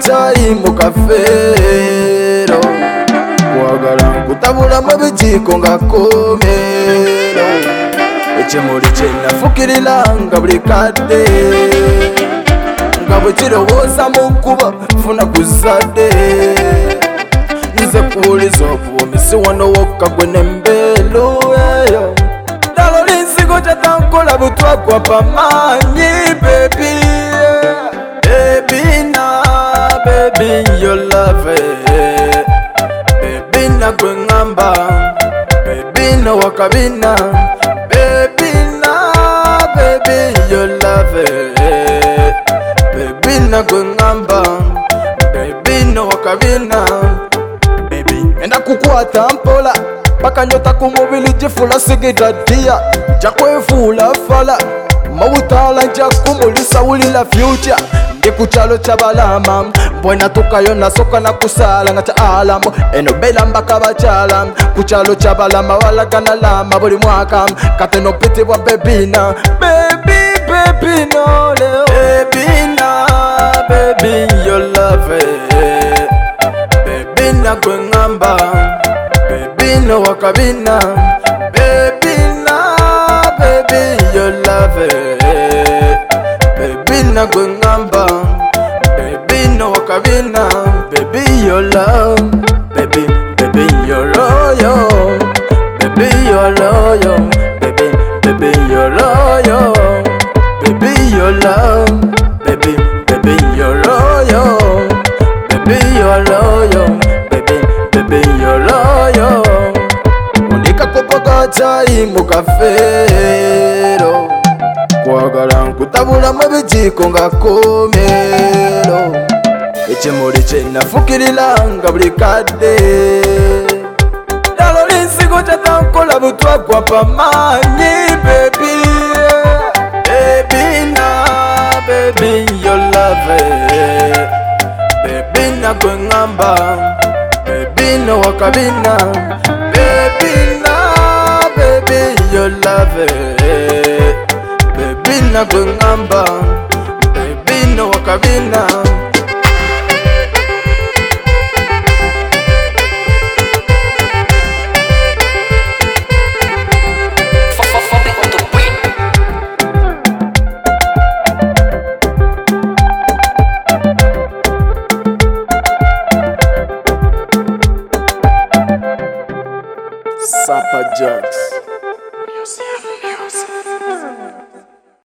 chai mu kafero kwagala nkutabula mu bijiko nga komero ekimuli kyenafukirira nga buli kadde nga bwe kirowooza mu kkuba funa kuzadde nze kuwuliza obuwumisi wano wokka gwe nembeero eyo ddala olinsigo kyatankola butwagwa pamaanyi bebi baby your love baby na gwe ngamba baby no wakabina baby your love baby na gwe ngamba baby no wakabina baby enda kukwata mpola paka nyota kumubili jifula sigitadia jakwefuula fala mawutala nja kumulisa wulila future ndi kuchalo cha balama mbwena tukayo nasoka na kusala nga cha alamu eno bela mbaka bachala kuchalo cha balama walagana lama buli mwaka kateno piti wa bebina baby no leo baby your love baby na gwe ngamba baby no wakabina baby your love baby na gwe ngamba baby no wakabina baby your love baby your loyal baby your loyal baby your loyal baby your love baby your loyal baby your loyal baby your loyal unika kopoka chai mu kafero kwagala nkutabula mu bijiko nga komero ekimuli kyenafukirira nga buli kadde ddala olinsigo kyatankola butwagwa pamaanyi baby your love baby na gwe ngamba baby no wakabina baby your love baby na gwe ngamba baby no wakabina Sapa Jux.